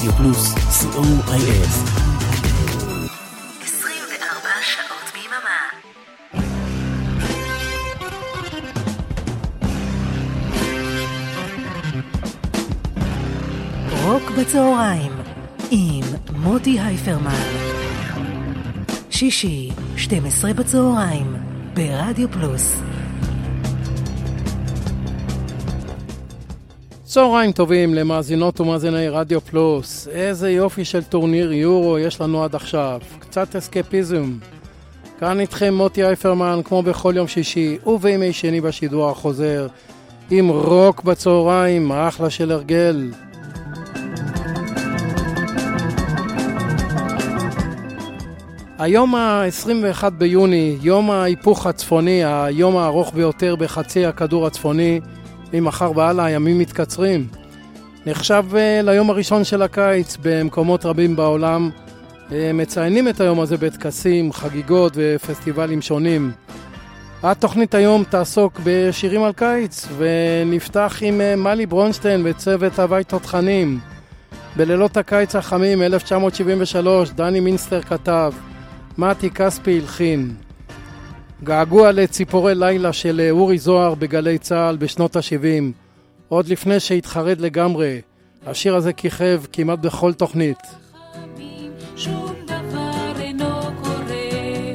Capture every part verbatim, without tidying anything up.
רדיו פלוס, סי או איי אס. עשרים וארבע שעות ביממה. רוק בצהריים עם מוטי הייפרמן. שישי, שתים עשרה בצהריים, ברדיו פלוס. צהריים טובים למאזינות ומאזיני רדיו פלוס. איזה יופי של טורניר יורו יש לנו עד עכשיו. קצת אסקפיזם. כאן איתכם מוטי הייפרמן, כמו בכל יום שישי ובימי שני בשידור החוזר, עם רוק בצהריים, אחלה של הרגל. היום ה-עשרים ואחד ביוני, יום ההיפוך הצפוני, היום הארוך ביותר בחצי הכדור הצפוני, ממחר והלאה הימים מתקצרים. נחשב ליום הראשון של הקיץ במקומות רבים בעולם. מציינים את היום הזה בטקסים, חגיגות ופסטיבלים שונים. התוכנית היום תעסוק בשירים על קיץ, ונפתח עם מלי ברונשטיין וצוות הווי תותחנים. בלילות הקיץ החמים אלף תשע מאות שבעים ושלוש דני מינסטר כתב, מתי כספי הלחין. געגוע לציפורי לילה של אורי זוהר בגלי צהל בשנות ה-שבעים, עוד לפני שהתחרד לגמרי. השיר הזה כיכב כמעט בכל תוכנית. שום דבר אינו קורה,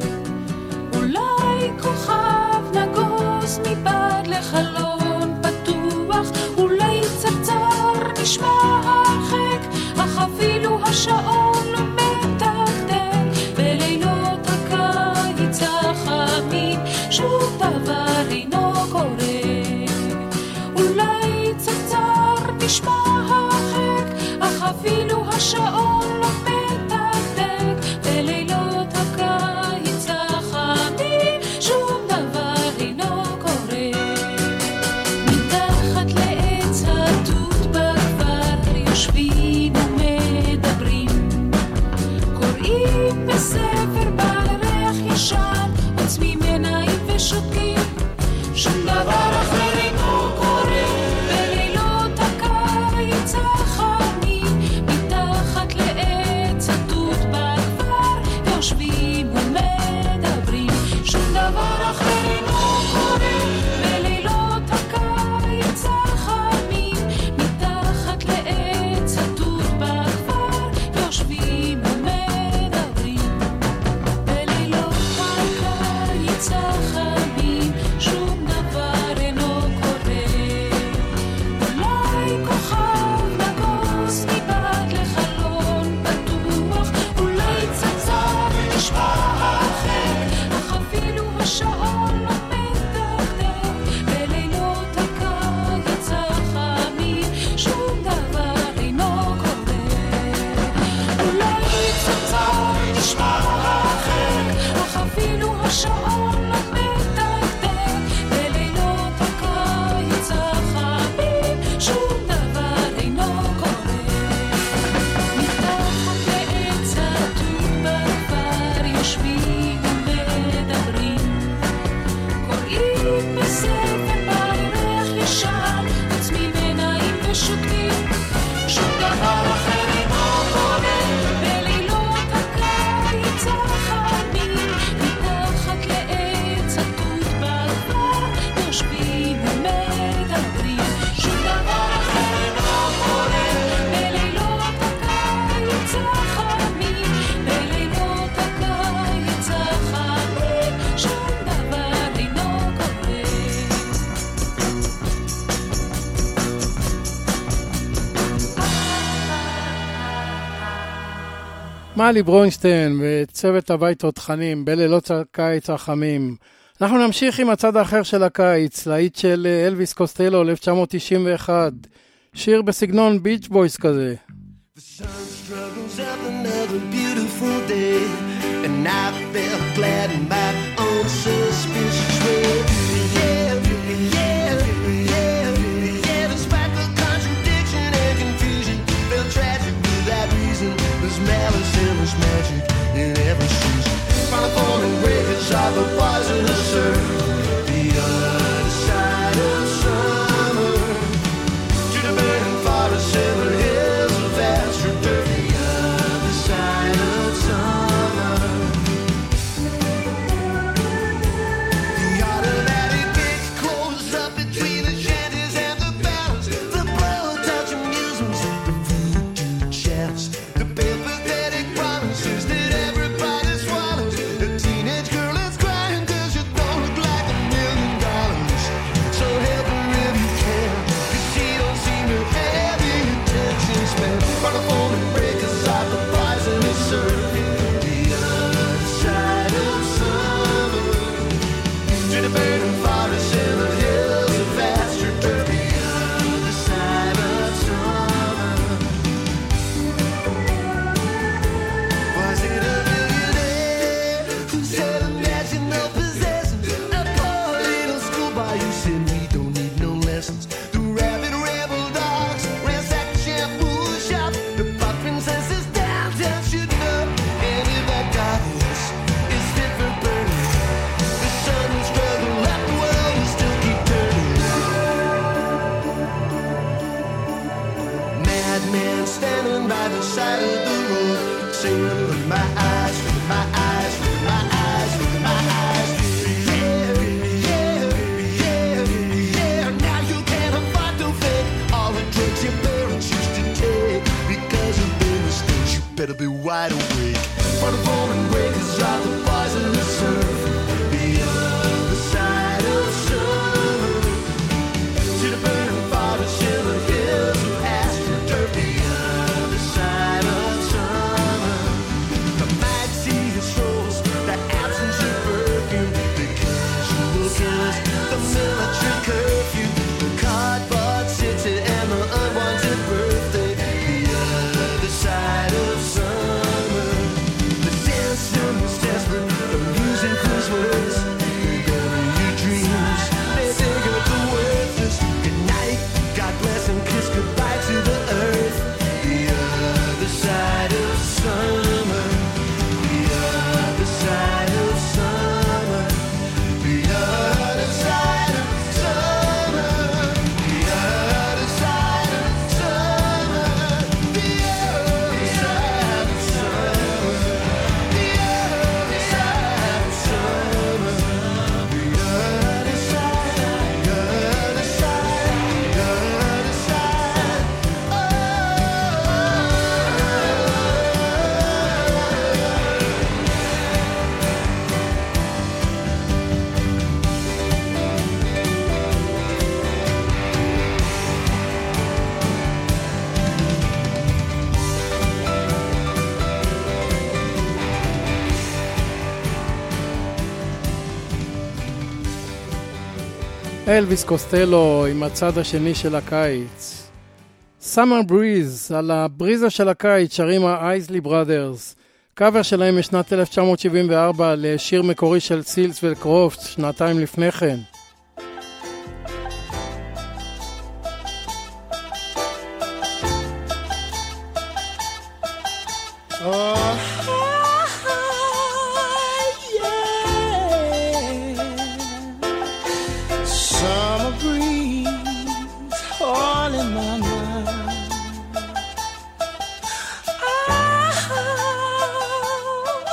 אולי כוכב נגוס מבעד לחלון פתוח, אולי צרצר נשמע הרחק, אך אפילו השעון לא מתקתק. בלילות הקיץ החמים שום דבר אינו קורה, אולי צרצר נשמע הרחק, אך אפילו השעון לא מתקתק. בלילות הקיץ החמים שום דבר אינו קורה. מתחת לעץ התות בכפר יושבים ומדברים, קוראים בספר בעל ריח ישן, עוצמים עיניים ושותקים. שום דבר אחר אינו קורה. בלילות הקיץ החמים מתחת לעץ התות בכפר יושבים ומדברים, שום דבר אחר אינו קורה. בלילות הקיץ החמים מתחת לעץ התות בכפר יושבים ומדברים. בלילות הקיץ החמים שום דבר אינו קורה, אולי כוכב נגוס מבעד לחלון פתוח, אולי צרצר נשמע הרחק, אך אפילו השעון לא מתקתק. בלילות הקיץ החמים שום דבר אינו קורה, אולי צרצר נשמע הרחק, אך אפילו השעון לא מתקתק. בלילות הקיץ החמים שום דבר אינו קורה. מתחת לעץ התות בכפר יושבים ומדברים, קוראים בספר בעל ריח ישן, עוצמים עיניים ושותקים. שום דבר אחר אינו קורה. בלילות הקיץ החמים מתחת לעץ התות בכפר יושבים ומדברים, שום דבר אחר אינו קורה. בלילות הקיץ החמים, בלילות הקיץ החמים שום דבר אינו קורה. מלי ברונשטיין וצוות הווי תותחנים בלילות הקיץ החמים. אנחנו נמשיך עם הצד האחר של הקיץ, להיט של אלוויס קוסטלו אלף תשע מאות תשעים ואחת, שיר בסגנון ביץ' בויז כזה. The sun struggles up another beautiful day, and I felt glad in my own suspicious way. Yeah, yeah, yeah, yeah. Despite the contradiction and confusion, felt tragic without reason. There's malice and there's magic in every season. Final form and breakers are the poisonous earth, the other side of summer. To the burning forest and the hills of Astrodurf. wide awake. For the foaming breakers drive the boys in the surf. The other side of summer. See the burning fires in the hills of astroturf. The other side of summer. The mad sea strolls, the absence of perfume, the casual killers, the military curfew, the cardboard city and the unwanted birthday. The other side of summer. The dancing was desperate, the music was worse. They bury your dreams, they dig up the worthless. Good night, God bless and kiss goodbye to the earth. The other side of summer. The other side of summer. The other side of summer. The other side of summer. The other side of summer. The other side of summer. The other side, the other side, the other side. אלוויס קוסטלו עם הצד השני של הקיץ. Summer Breeze, על הבריזה של הקיץ שרים האייזלי בראדרס. קאבר שלהם משנת אלף תשע מאות שבעים וארבע לשיר מקורי של סילס וקרופט שנתיים לפני כן. Summer breeze all in my mind. Oh,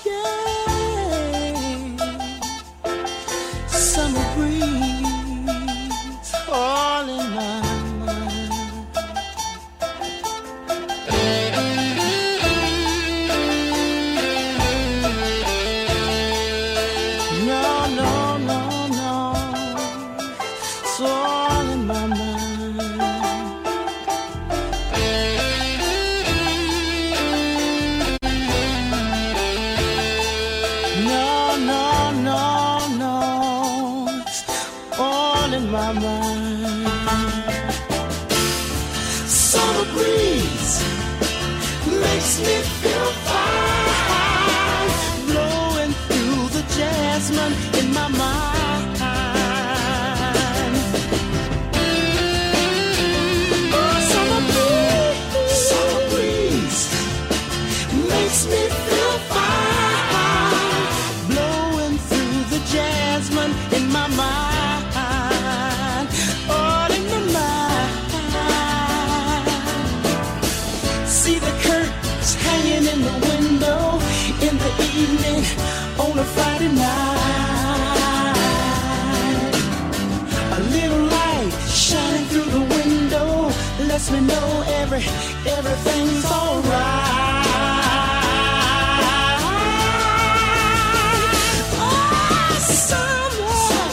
yeah. Summer breeze all in my mind. No, no, no, no. It's all in my mind. No, no, no, no. It's all in my mind. Summer breeze makes me feel fine, blowing through the jasmine in my mind. Oh, summer breeze, summer breeze makes me feel fine, blowing through the jasmine in my mind, all in my mind. See the curtains hanging in the window in the evening on a Friday night. A little light shining through the window lets me know every everything's alright. Oh, summer,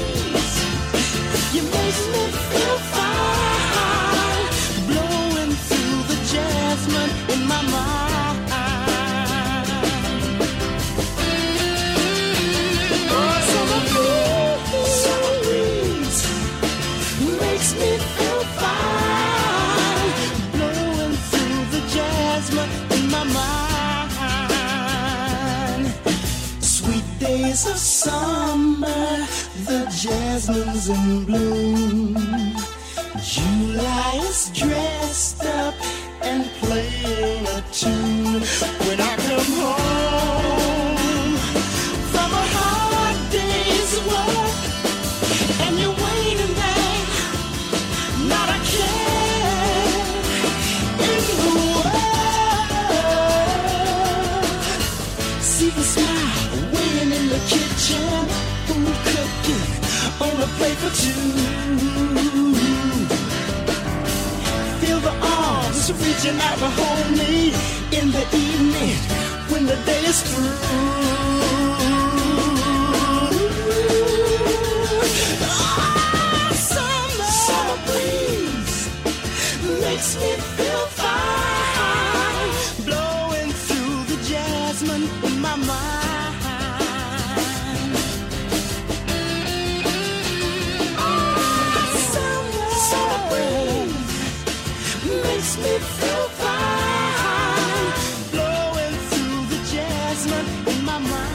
you make me feel fine, blowing through the jasmine in my mind. Oh, summer breeze, summer breeze makes me feel fine, blowing through the jasmine in my mind. Sweet days of summer, the jasmine's in bloom. July is dressed up and playing a tune. When I come home from a hard day's work and you're waiting there, not a care in the world. See the smile waiting in the kitchen, food cooking on a plate for two. Feel the arms reaching out to hold me in the evening when the day is through. Ah, summer, summer breeze makes me feel fine, blowing through the jasmine in my mind. Ah, summer, summer breeze makes me feel fine, blowing through the jasmine in my mind.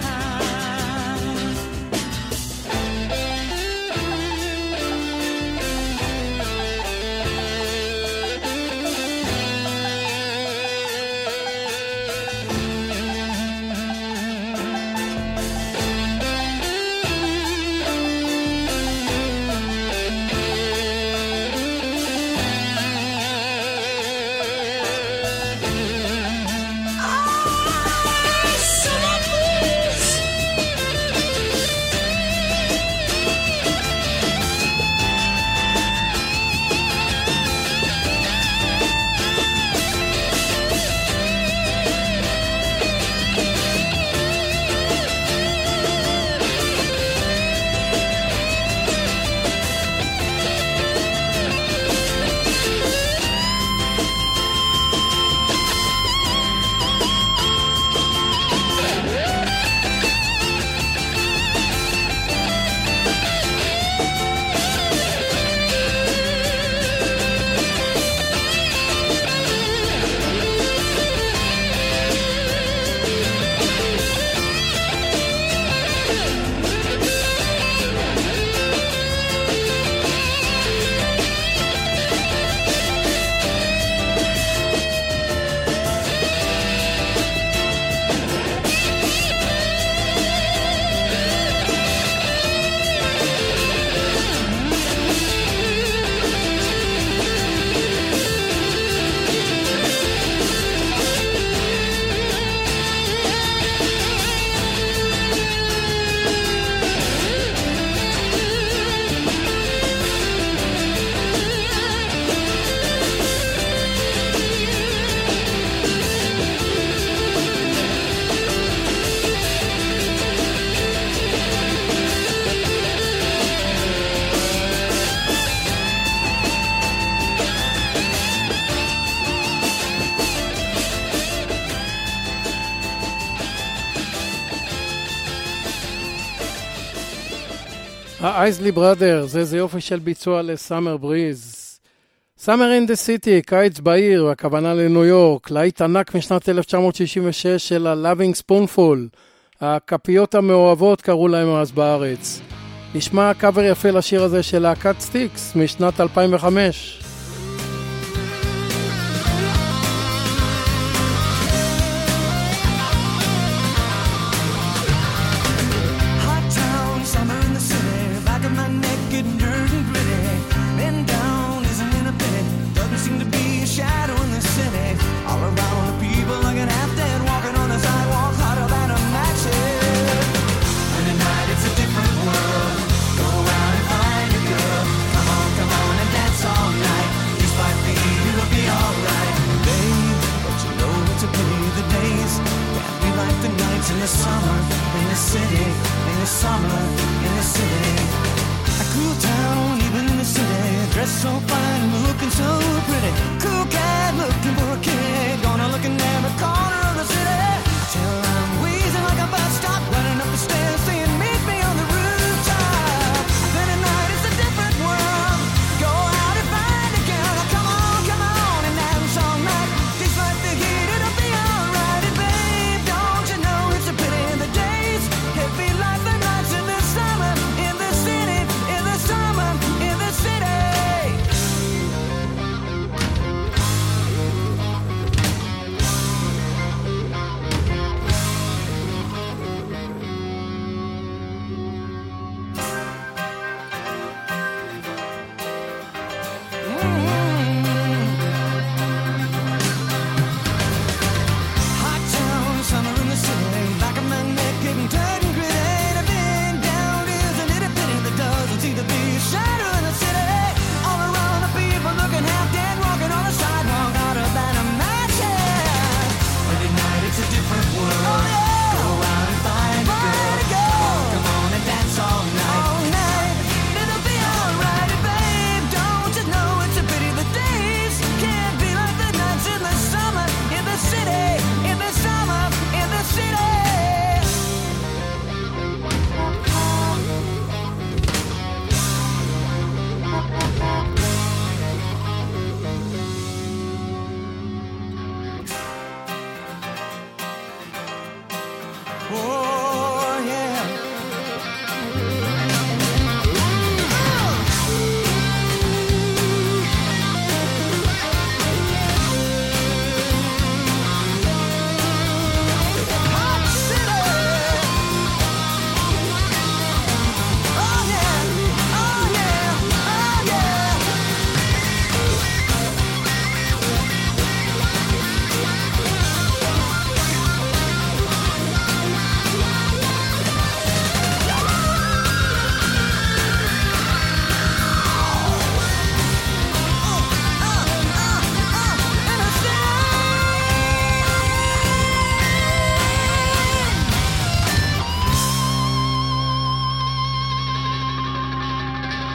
האייזלי בראדרס, איזה יופי של ביצוע לסאמר בריז. סאמר אין דה סיטי, קיץ בעיר, הכוונה לניו יורק, להיט ענק משנת אלף תשע מאות שישים ושש של ה-Loving Spoonful, הכפיות המאוהבות קראו להם אז בארץ. נשמע קאבר יפה לשיר הזה של להקת סטיקס משנת אלפיים וחמש. In the summer, in the city, in the summer, in the city. A cool town, even in the city. Dressed so fine and looking so pretty. Cool cat looking for a kid. Gonna look in every corner of the city. Till I'm wheezing like a bus stop, running up the stairs, saying meet me on the rooftop. Then at night it's a different world. Go out and find a girl. Come on, come on, and dance all night. Taste like the heat, it'll be alright. And babe, don't you know it's a pity in the days. Heavy like the nights in the summer, in the city, in the summer, in the city.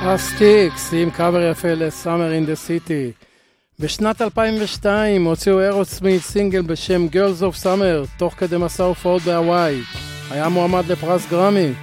הסטיקס עם קאבר יפה ל-Summer in the City. בשנת אלפיים ושתיים הוציאו אירוסמית סינגל בשם Girls of Summer תוך כדי מסע הופעות בהוואי. היה מועמד לפרס גרמי.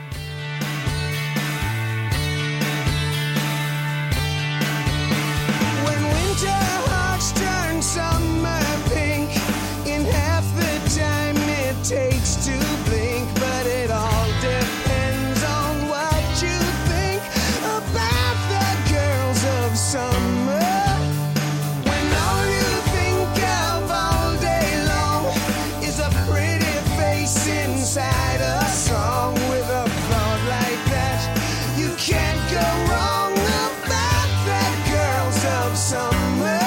Inside a song with a thought like that, you can't go wrong about that. Girls of Summer.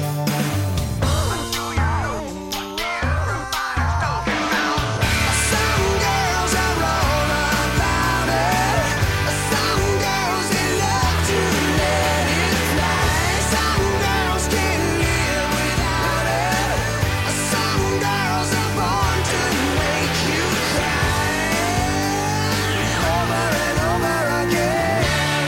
Some girls are all about it. Some girls they love to let it fly. Some girls can't live without it. Some girls are born to make you over and over again.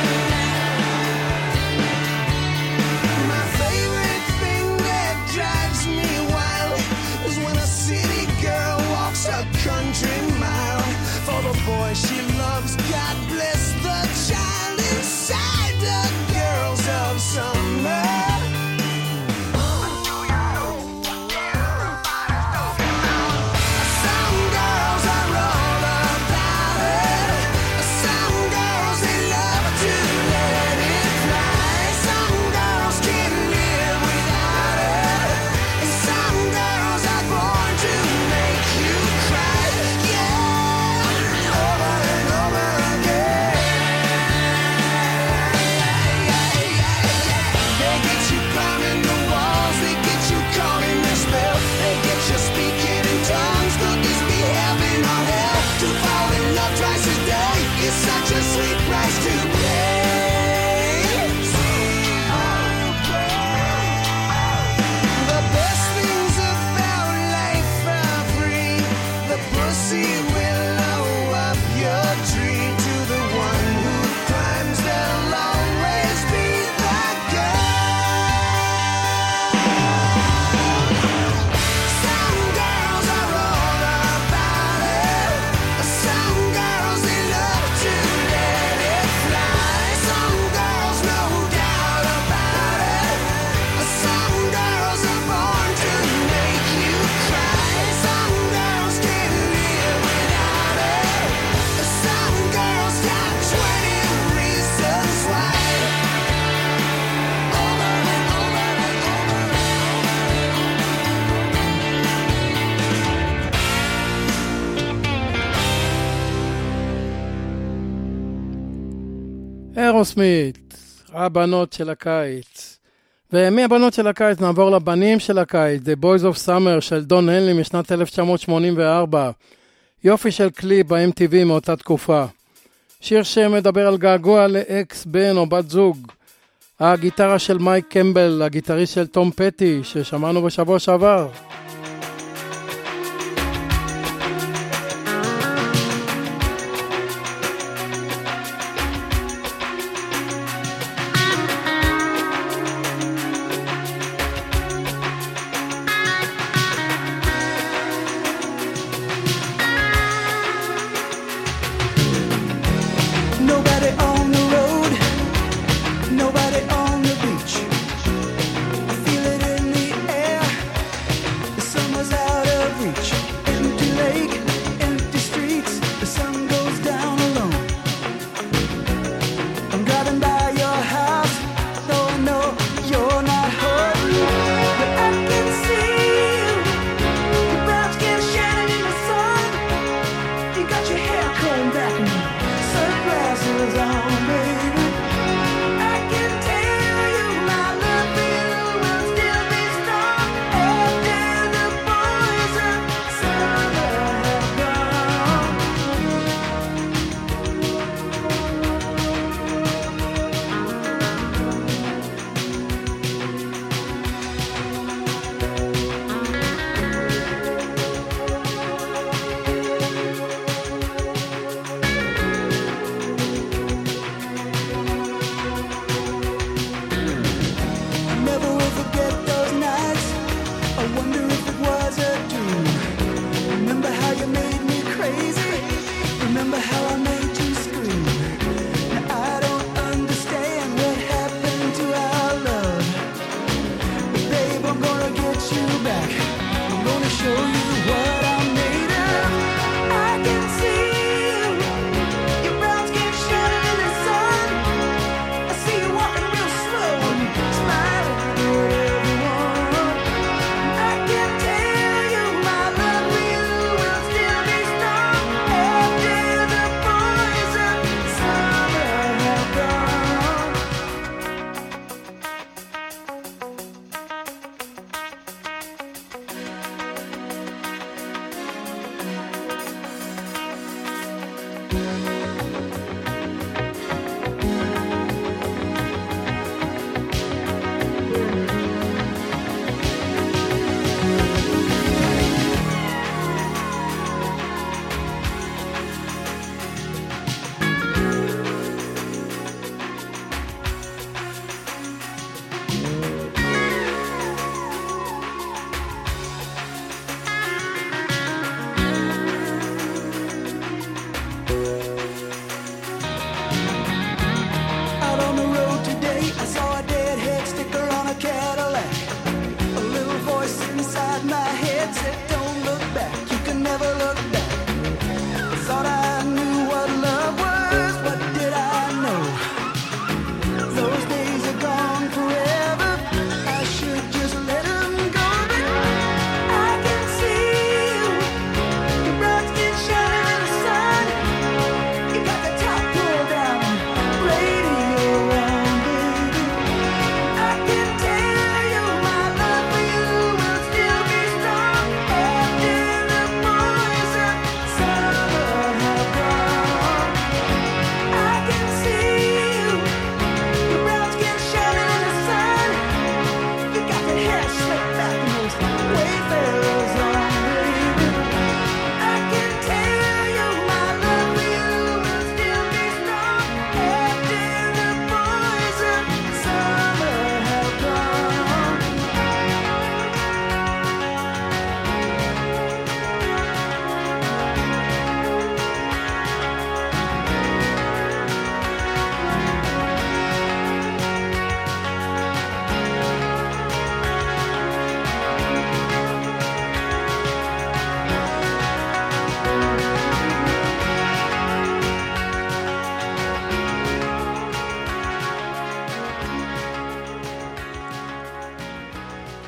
My favorite thing that drives me wild is when a city girl walks a country mile for the boy she loves. God bless the child inside the Girls of Summer. Some girls are all about it. Some girls they love to let it fly. Some girls can't live without it. And some girls are born to make you cry. Yeah, over and over again. They get you climbing the walls. They get you caught in their spell. They get you speaking in tongues. Could this be heaven or hell? To fall in love twice a day is such a sweet price to pay. The best things about life are free. The pussy will blow up your tree. To the one who climbs, there'll always be the girl. Some girls are all about it. Some girls they love to let it fly. Some girls no doubt about it. Some girls are born to make you cry. Some girls can't live without it. Some girls got twenty reasons why. Over and over and אירוסמית, הבנות של הקיץ. ומהבנות של הקיץ נעבור לבנים של הקיץ, The Boys of Summer של דון הנלי משנת אלף תשע מאות שמונים וארבע. יופי של קליפ ב-אם טי וי מאותה תקופה. שיר שמדבר על געגוע לאקס בן או בת זוג. הגיטרה של מייק קמבל, הגיטריסט של תום פטי ששמענו בשבוע שעבר. Nobody on the road, nobody on the beach. I feel it in the air. The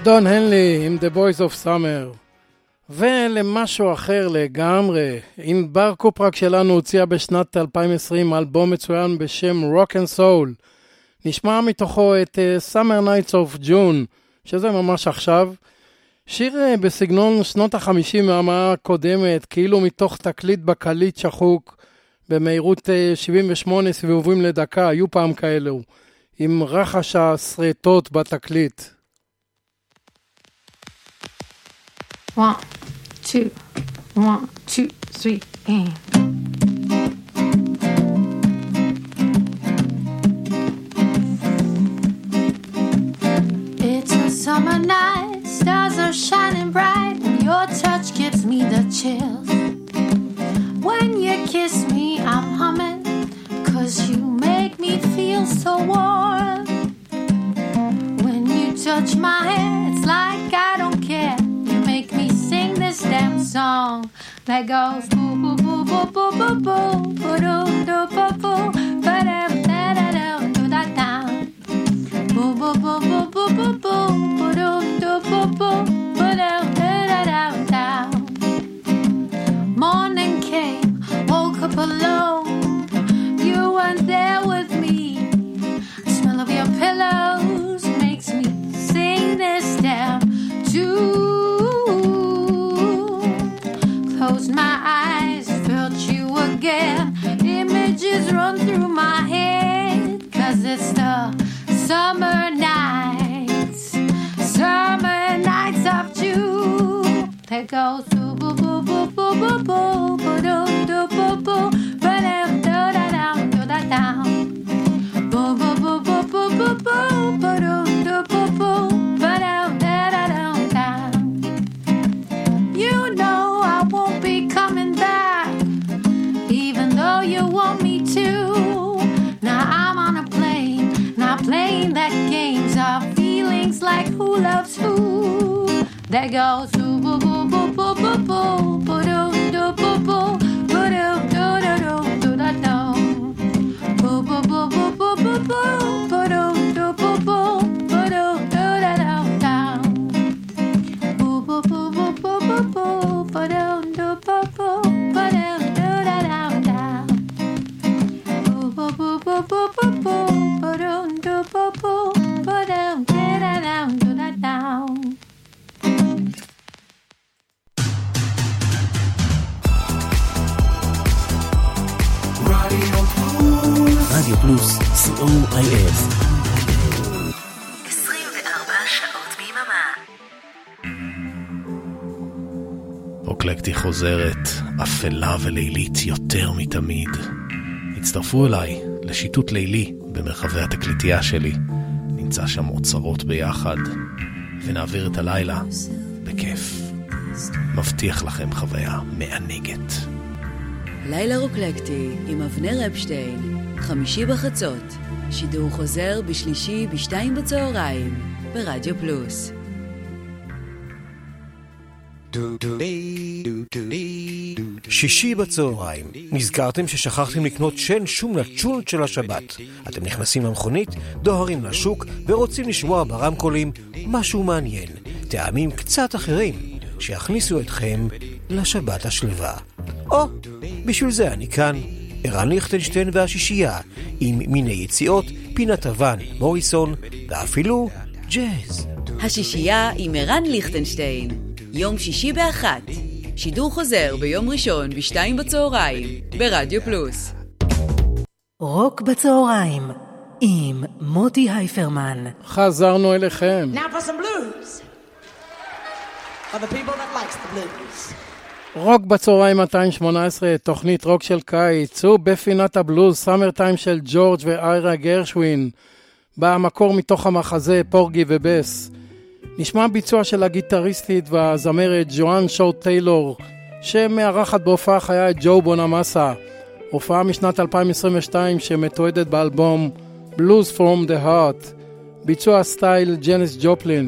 דון הנלי עם The Boys of Summer. ולמשהו אחר לגמרי, ענבר קופרק שלנו הוציאה בשנת אלפיים ועשרים אלבום מצוין בשם Rock and Soul. נשמע מתוכו את uh, Summer Nights of June, שזה ממש עכשיו. שיר uh, בסגנון שנות החמישים מהמאה הקודמת, כאילו מתוך תקליט בקליט שחוק, במהירות uh, שבעים ושמונה סיבובים לדקה, היו פעם כאלו, עם רחש הסרטות בתקליט. One, two, one, two, three, and... It's a summer night, stars are shining bright, and your touch gives me the chills. When you kiss me, I'm humming, 'cause you make me feel so warm. When you touch my hair, it's like I don't care. Make me sing this damn song that goes boo boo boo boo boo boo boo boo doo doo boo boo ba da da da da do da da boo boo boo boo boo boo boo boo doo doo boo boo ba da da da da da. Morning came, woke up alone. You weren't there with me. The smell of your pillows makes me sing this damn tune. Closed my eyes, felt you again. Images run through my head, 'cause it's the summer nights, summer nights of June. That goes boo boo boo boo boo boo boo boo doo doo boo boo ba da da da da do da da boo boo boo boo boo boo boo boo doo doo boo boo ba da da da da da. You know I won't be coming back, even though you want me to. Now I'm on a plane, not playing that games of feelings like who loves who. That goes boo boo boo boo boo boo boo boo doo doo boo boo boo doo doo doo doo doo da do boo boo boo boo boo boo boo boo doo doo boo boo boo doo doo da da da boo boo boo boo boo boo boo boo doo doo boo boo boo doo doo da da da boo boo boo boo boo boo boo boo doo doo boo boo boo doo da da da da da. רדיו פלוס, סי או איי אס. עשרים וארבע שעות ביממה. רוקלקטי חוזרת, אפלה ולילית יותר מתמיד. הצטרפו אליי לשיטוט לילי במרחבי התקליטייה שלי. נמצא שם אוצרות ביחד, ונעביר את הלילה בכיף. מבטיח לכם חוויה מענגת. לילה רוקלקטי עם אבנר אפשטיין, חמישי בחצות, שידור חוזר בשלישי בשתיים בצהריים, ברדיו פלוס. שישי בצהריים, נזכרתם ששכחתם לקנות שן שום לצ'ונט של השבת. אתם נכנסים למכונית, דוהרים לשוק ורוצים לשמוע ברמקולים משהו מעניין, טעמים קצת אחרים שיכניסו אתכם לשבת השלווה. או, בשביל זה אני כאן, ערן ליכטנשטיין והשישייה, עם מיני יציאות, פינת אבן, מוריסון, ואפילו ג'אז. השישייה עם ערן ליכטנשטיין, יום שישי באחת, שידור חוזר ביום ראשון בשתיים בצהריים, ברדיו פלוס. רוק בצהריים, עם מוטי הייפרמן. חזרנו אליכם. Now for some blues. For the people that likes the blues. רוק בצהריים מאתיים שמונה עשרה, תוכנית רוק של קיץ, ובפינת הבלוז, סאמר טיים של ג'ורג' ואיירה גרשווין, במקור מתוך המחזה פורגי ובס. נשמע ביצוע של הגיטריסטית והזמרת ג'ואן שורט טיילור, שמארחת בהופעה חיה את ג'ו בונמאסה, הופעה משנת אלפיים עשרים ושתיים שמתועדת באלבום Blues from the Heart, ביצוע סטייל ג'ניס ג'ופלין.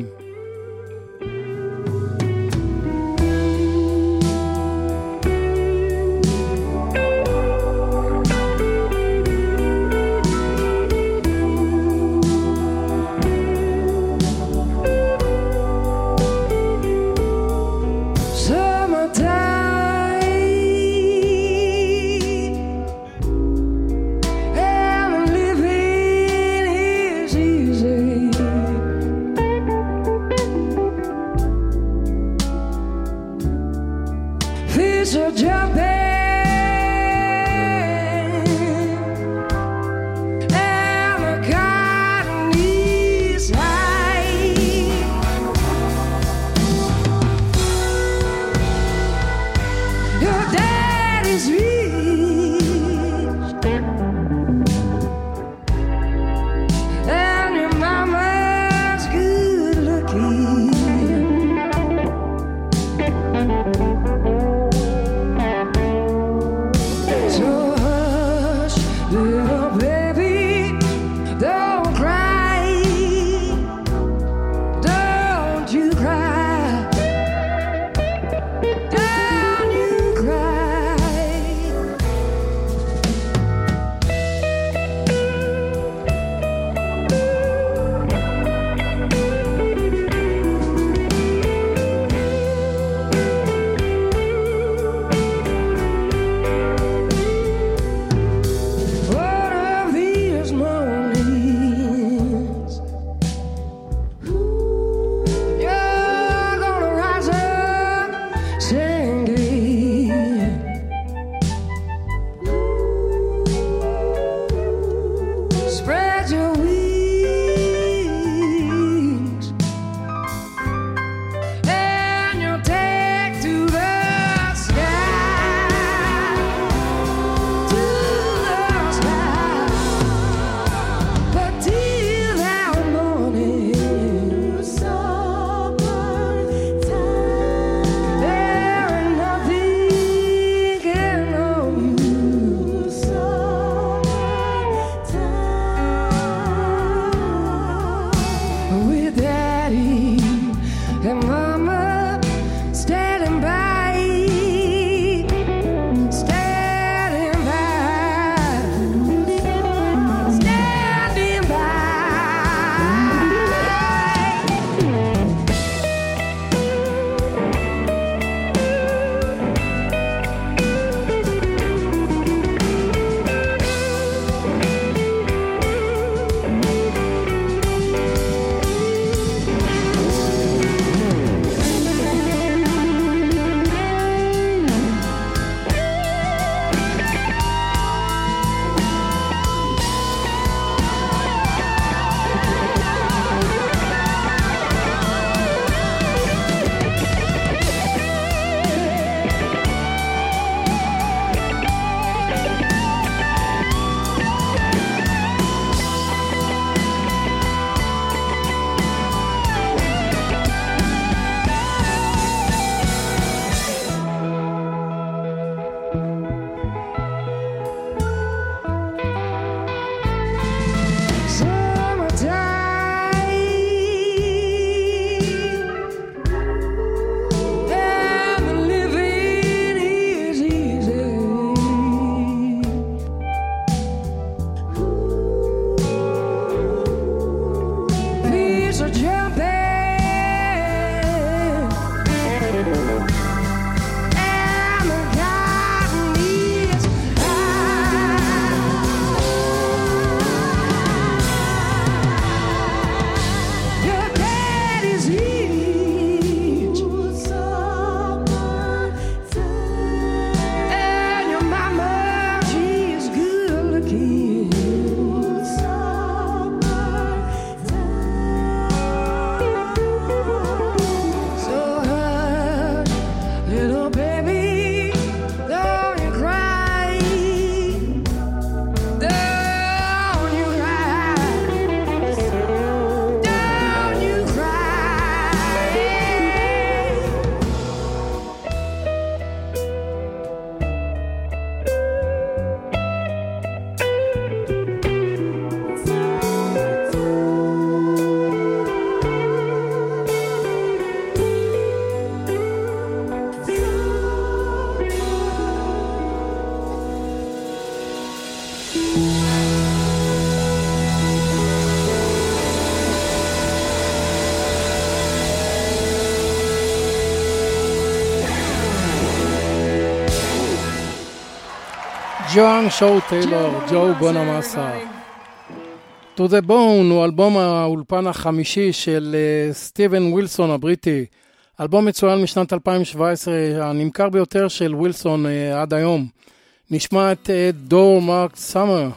ג'ואן שואו טיילור, ג'ו בונמאסה. To the Bone הוא אלבום האולפן החמישי של uh, סטיבן ווילסון הבריטי. אלבום מצוין משנת אלפיים שבע עשרה, הנמכר ביותר של ווילסון uh, עד היום. נשמע את uh, דור מרק סאמר.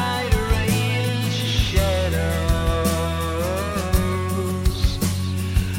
Firelight arrange shadows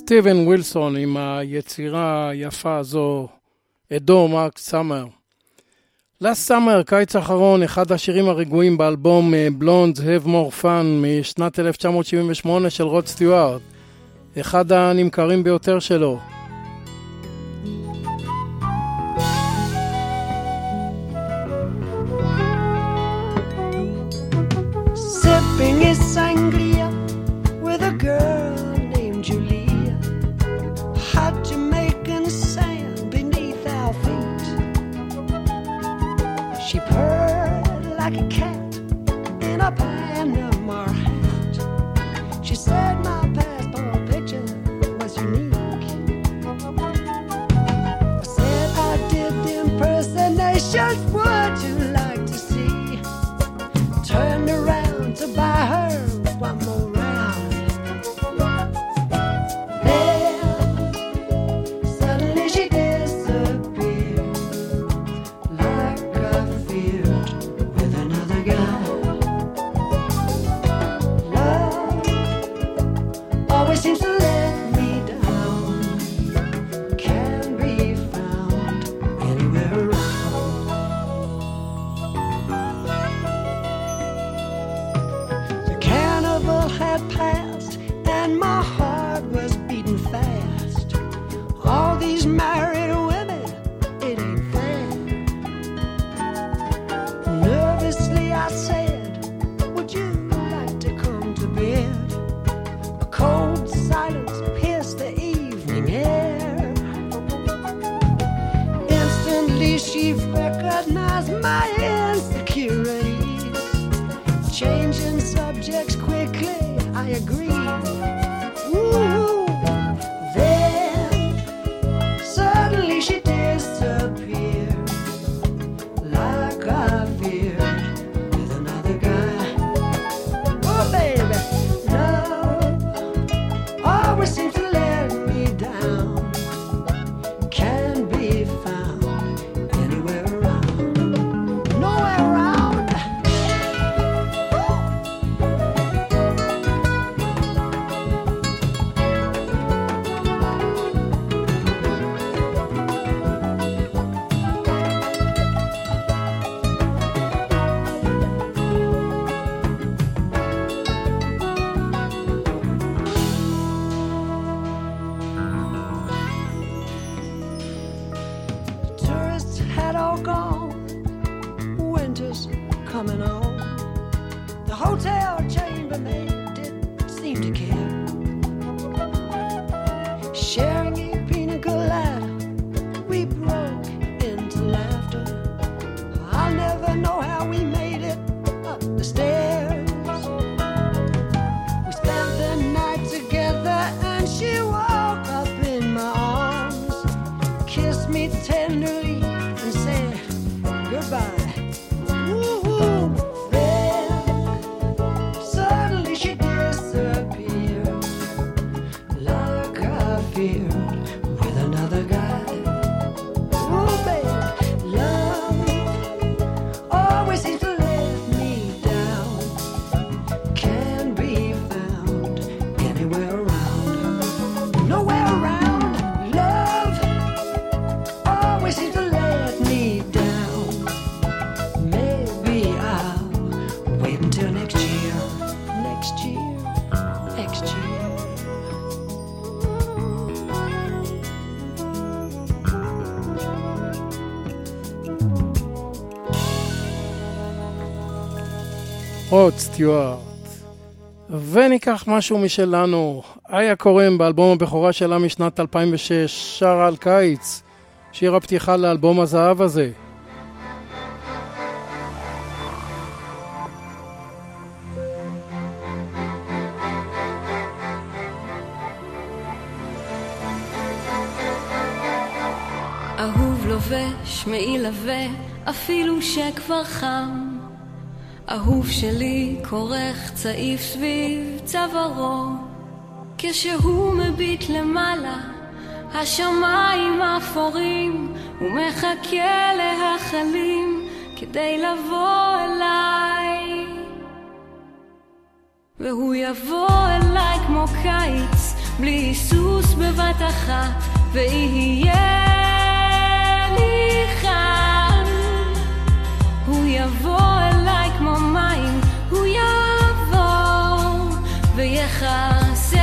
סטיבן ווילסון עם היצירה היפה הזו, אדור מרק סאמר. Last Summer, קיץ האחרון, אחד השירים הרגועים באלבום Blondes Have More Fun משנת אלף תשע מאות שבעים ושמונה של רוד סטיוארט, אחד הנמכרים ביותר שלו. Sipping his sangria with a girl named Julia, hot Jamaican sand beneath our feet. She purred like a cat in a Panama hat. She said my passport picture was unique. I said I did the impersonations, would you like to see? Turned around to buy her one more round. Then suddenly she disappeared, like I feared, with another guy. Love always seems to let me down, can't be found anywhere around. The carnival had passed and my heart was beating fast. All these married women, it ain't fair. Nervously I said, would you like to come to bed? A cold silence pierced the evening air. Instantly she recognized my insecurities. Changing subjects quickly, I agreed. Ooh, then suddenly she disappeared, like I feared, with another guy. Oh baby, love always seems to let me down, can't be found anywhere around, nowhere around. Tourists had all gone, winter's coming on. The hotel chambermaid didn't seem to care. Sharing a pina colada, we broke into laughter. I'll never know how we made it up the stairs. We spent the night together and she woke up in my arms, kissed me tenderly and said goodbye. Ooh, then suddenly she disappeared, like I feared, with another guy. Ooh, babe, love always seems to let me down, can't be found anywhere around, nowhere around. Love always seems to let me down. Maybe I'll wait until next year, next year, next year. רוד סטיוארט. וניקח משהו משלנו. איה קורם באלבום הבכורה שלה משנת אלפיים ושש, שרה על קיץ, שיר הפתיחה לאלבום הזהב הזה. אהוב לובש מעיל עבה אפילו שכבר חם, אהוב שלי כורך צעיף סביב צווארו, כשהוא מביט למעלה השמיים אפורים, הוא מחכה להחלים כדי לבוא אליי, והוא יבוא אליי כמו קיץ בלי סוס בבת אחת, ויהיה לי חם. הוא יבוא אליי כמו מים, הוא יבוא ויחסה.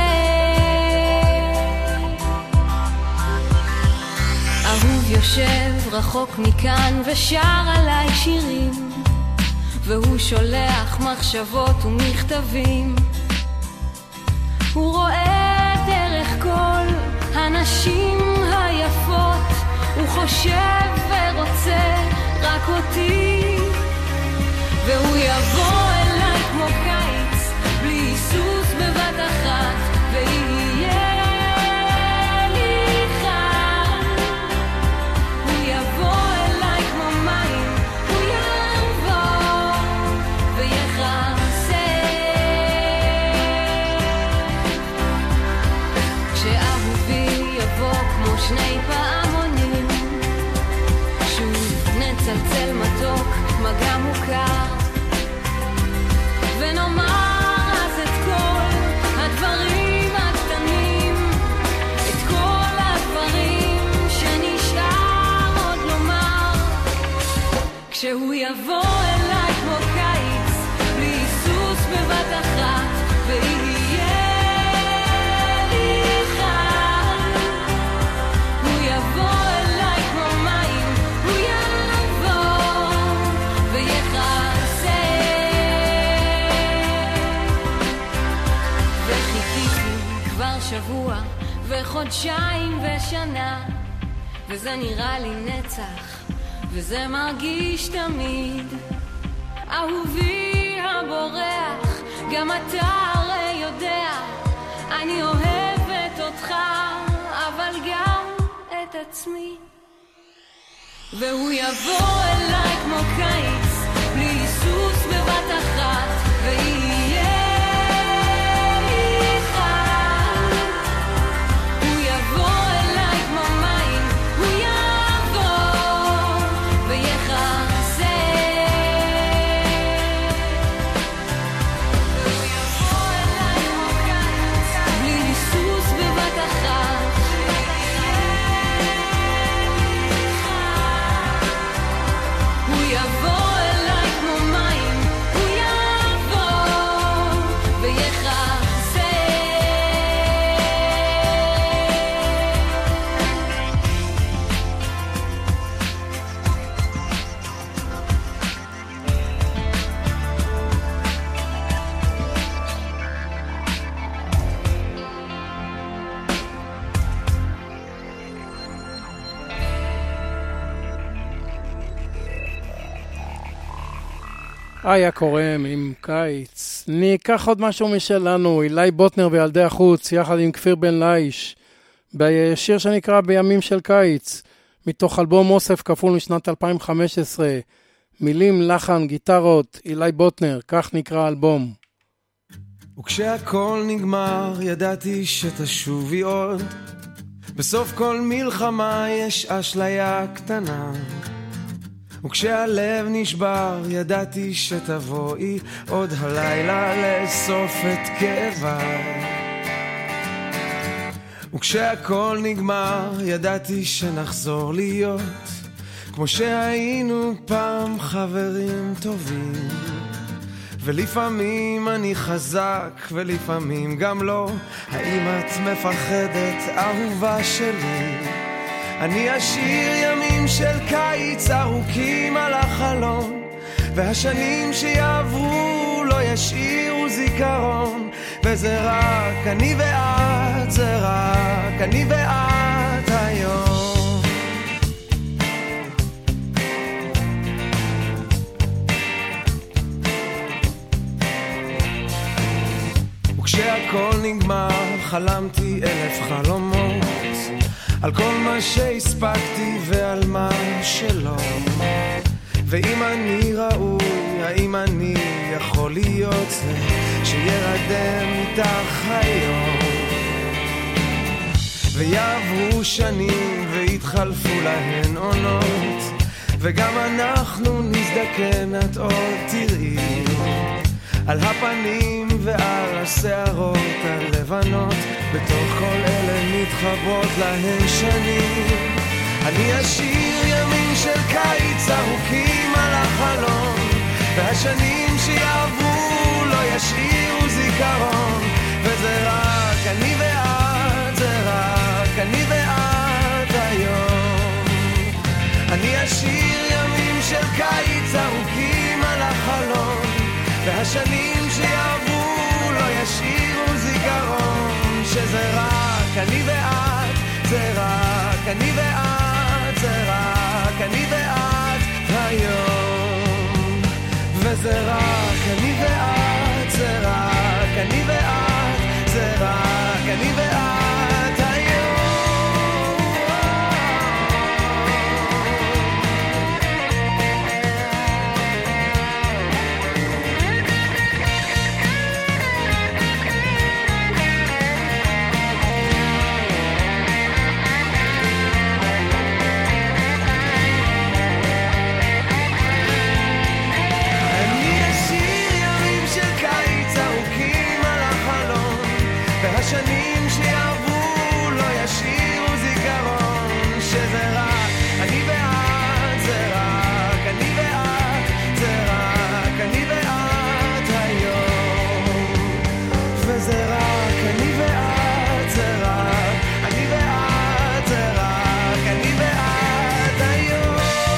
אהוב יושב רחוק מכאן ושר עליי שירים, והוא שולח מחשבות ומכתבים. הוא רואה דרך כל הנשים היפות, הוא חושב ורוצה רק אותי, והוא יבוא אליי כמו קיץ בלי סוס בבת אחת, ויהיה לי חם. הוא יבוא אליי כמו מים, הוא יבוא ויחסה. כשאהובי יבוא כמו שני פעמונים, שוב נצלצל מתוק מגע מוכר, ונאמר אז את כל הדברים הקטנים, את כל הדברים שנשאר עוד לומר. כשהוא יבוא אליי כמו קיץ בלי סוס בבת אחת, ויהיה לי חם. הוא יבוא אליי כמו מים, הוא יבוא ויחסה. וחיכיתי כבר שבוע וחודשיים ושנה, וזה נראה לי נצח, וזה מרגיש תמיד. אהובי הבורח, גם אתה הרי יודע, אני אוהבת אותך, אבל גם את עצמי. והוא יבוא אליי כמו קיץ בלי סוס בבת אחת, ויהיה לי חם. הוא יבוא אליי כמו מים, הוא יבוא ויחסה. והוא יבוא אליי כמו קיץ בלי סוס בבת אחת, הוא יבוא אליי כמו מים, הוא יבוא ויחסה. איה קורם עם קיץ. ניקח עוד משהו משלנו, אילי בוטנר וילדי החוץ, יחד עם כפיר בן לייש, בשיר שנקרא בימים של קיץ, מתוך אלבום אוסף כפול משנת אלפיים וחמש עשרה, מילים, לחן, גיטרות, אילי בוטנר, כך נקרא אלבום. וכשהכל נגמר ידעתי שתשובי עוד, בסוף כל מלחמה יש אשליה קטנה, וכשהלב נשבר ידעתי שתבואי עוד הלילה לאסוף את כאביי. וכשהכל נגמר ידעתי שנחזור להיות כמו שהיינו פעם, חברים טובים. ולפעמים אני חזק ולפעמים גם לא. האם את מפחדת אהובה שלי? אני אשאיר ימים של קיץ ארוכים על החלון, והשנים שיעברו לא ישאירו זיכרון. וזה רק אני ואת, זה רק אני ואת היום. וכשהכל נגמר חלמתי אלף חלומות, על כל מה שהספקתי ועל מה שלא. ואם אני ראוי, האם אני יכול להיות זה שירדם איתך היום? ויעברו שנים והתחלפו להן עונות, וגם אנחנו נזדקן, את עוד תראי. על הפנים ועל השערות הלבנות, בתוך כל אלה מתחברות להן שנים. אני אשיר ימים של קיץ ארוכים על החלום, והשנים שיעברו לא ישאירו זיכרון, וזה רק אני ואת, זה רק אני ואת היום. אני אשיר ימים של קיץ ארוכים על החלום, והשנים שיעברו לא ישאירו זיכרון, שזה רק אני ואת, זה רק אני ואת, זה רק אני ואת היום. וזה רק אני ואת, זה רק אני ואת, זה רק אני ואת היום. השנים שיעברו לא ישאירו זיכרון, שזה רק אני ואת, זה רק אני ואת, זה רק אני ואת היום. וזה רק אני ואת, זה רק אני ואת, זה רק אני ואת היום.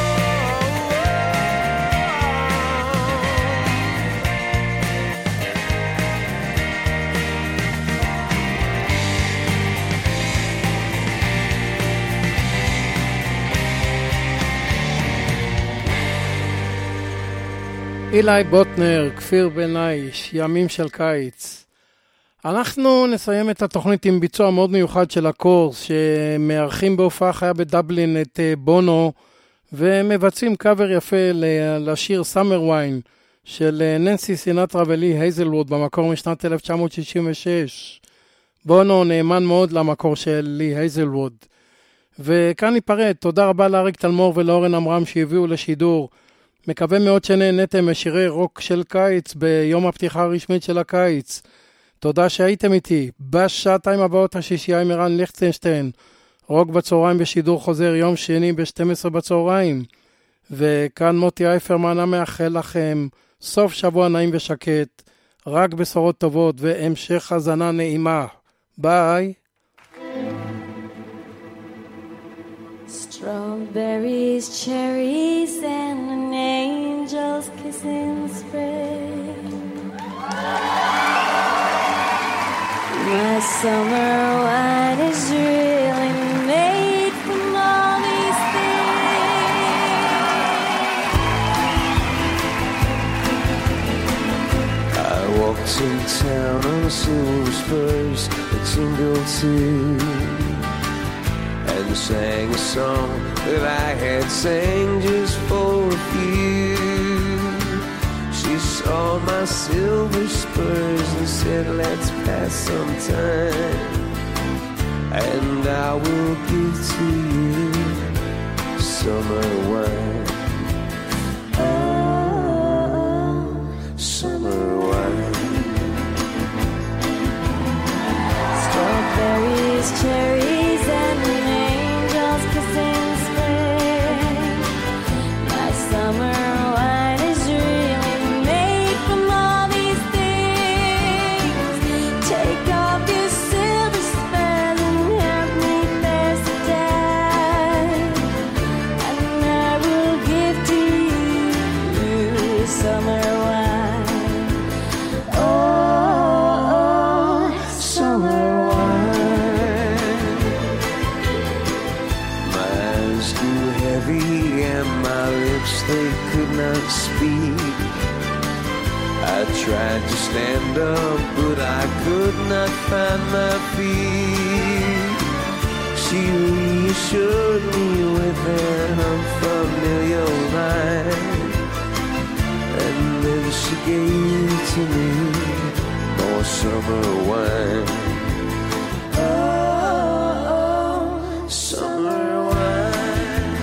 אילי בוטנר, כפיר בן איש, ימים של קיץ. אנחנו נסיים את התוכנית עם ביצוע מאוד מיוחד של הקורס, שמארחים בהופעה חיה בדבלין את בונו, ומבצעים קאבר יפה לשיר סאמר ויין, של ננסי סינטרה ולי הייזלווד, במקור משנת אלף תשע מאות שישים ושש. בונו נאמן מאוד למקור של לי הייזלווד. וכאן ניפרד, תודה רבה לאריק תלמור ולאורן אמרם שהביאו לשידור. מקווה מאוד שנהנתם משירי רוק של קיץ ביום הפתיחה הרשמית של הקיץ. תודה שהייתם איתי. בשעתיים הבאות השישייה עם ערן ליכטנשטיין. רוק בצהריים בשידור חוזר יום שני ב-שתים עשרה בצהריים. וכאן מוטי אייפרמן המאחל לכם סוף שבוע נעים ושקט. רק בשורות טובות והמשך הזנה נעימה. ביי. Strawberries, cherries, and an angel's kiss in spring. My summer wine is really made from all these things. I walked in town on silver spurs that tingled too, and sang a song that I had sang just for a few. She saw my silver spurs and said, let's pass some time, and I will give to you summer wine. Oh, summer wine. Strawberries, cherries, and an angel's kiss in spring. My summer wine is really made from all these things. Take off your silver spurs and help me pass the time, and I will give to you summer wine. Oh, summer wine. My eyes grew heavy and my lips, they could not speak. I tried to stand up, but I could not find my feet. She reassured me with an unfamiliar line, and then she gave to me more summer wine. Oh, summer wine.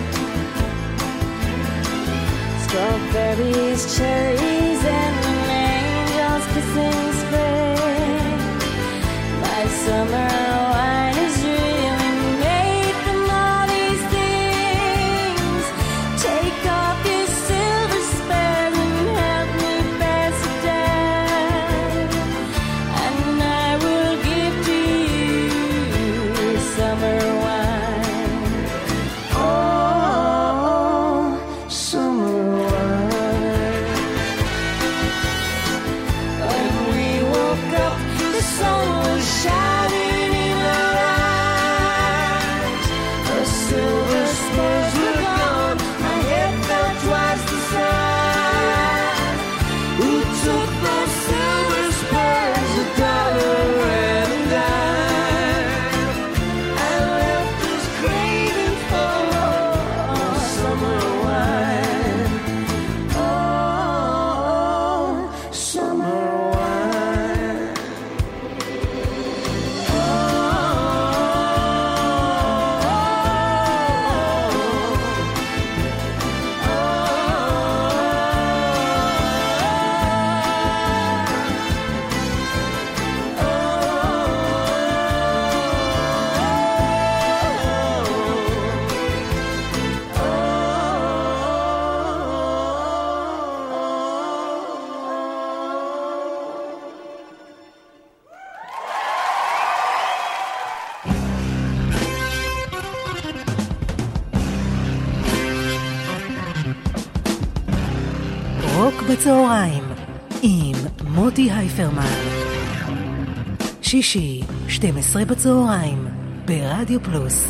strawberries, cherries, and an angel's kissing spring. My summer wine is really made from all these things. Take off your silver spurs and help me pass it down, and I will give to you summer wine. Oh, summer wine. When we woke up, the sun was shining in our eyes. The silver spurs were gone, my head felt twice the size. Who took those silver spurs, a dollar and a dime, and left us craving for summer wine? Oh, summer wine. רוק בצהריים עם מוטי הייפרמן. שישי, שתים עשרה בצהריים, ברדיו פלוס.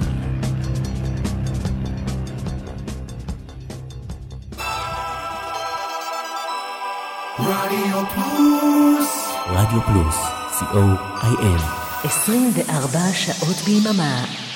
רדיו פלוס. רדיו פלוס, סי או איי אל. עשרים וארבע שעות ביממה.